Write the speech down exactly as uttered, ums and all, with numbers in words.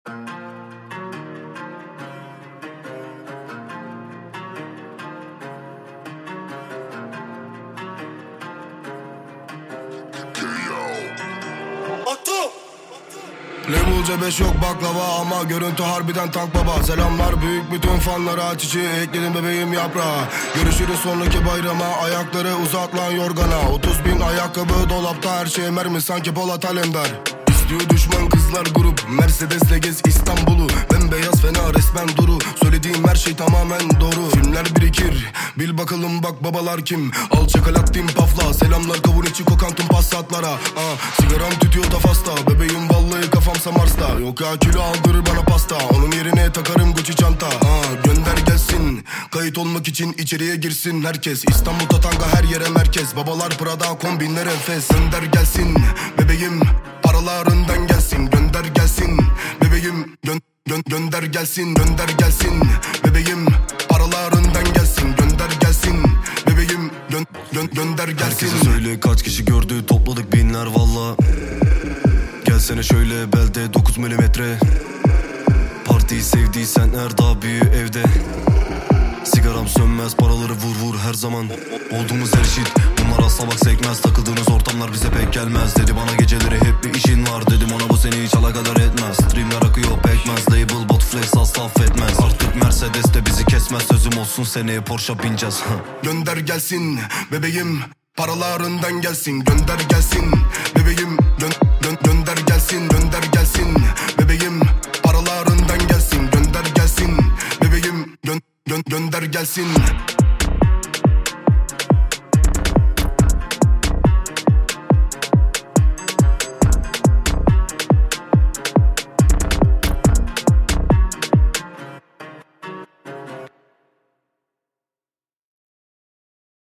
Labelce beş yok baklava ama görüntü harbiden tank baba. Selamlar büyük bütün fanlara, çiçeği ekledim bebeğim yaprağa. Görüşürüz sonraki bayrama, ayakları uzat lan yorgana. Otuz bin ayakkabı dolapta, her şey mermi sanki Polat Alemdar. İstiyor düşman kızlar grup, Mercedes'le gez İstanbul'u. Bembeyaz fena resmen duru, söylediğim her şey tamamen doğru. Filmler birikir, bil bakalım bak babalar kim. Al çikolattim pafla, selamlar kavun içi kokan tüm passatlara. Aa, sigaram tütüyor da fasta, bebeğim vallahi kafamsa Mars'ta. Yok ya kilo aldırır bana pasta, onun yerine takarım Gucci çanta. Aa, gönder gelsin, kayıt olmak için içeriye girsin herkes. İstanbul Tatanga her yere merkez, babalar Prada kombinler enfes. Gönder gelsin bebeğim, paralarından gelsin. Gönder gelsin bebeğim, gö gö gönder gelsin, gönder gelsin bebeğim, paralarından gelsin. Gönder gelsin bebeğim, gö gö gönder gelsin. Herkese söyle kaç kişi gördü, topladık binler valla. Gelsene şöyle belde dokuz milimetre. Partiyi sevdiysen her daha büyü evde. Sigaram sönmez, paraları vur vur her zaman. Olduğumuz her eşit, bunlar asla bak sekmez. Takıldığınız ortamlar bize pek gelmez. Dedi bana geceleri hep bir işin var. Dedim ona bu seni hiç alakadar etmez. Streamler akıyor pekmez, label bot flex asla affetmez. Artık Mercedes de bizi kesmez, sözüm olsun seneye Porsche bineceğiz. Gönder gelsin bebeğim, paralarından gelsin. Gönder gelsin bebeğim, gö gö gönder gelsin, gönder gelsin bebeğim, paralarından gelsin. Gönder gelsin bebeğim, gö gö gönder gelsin.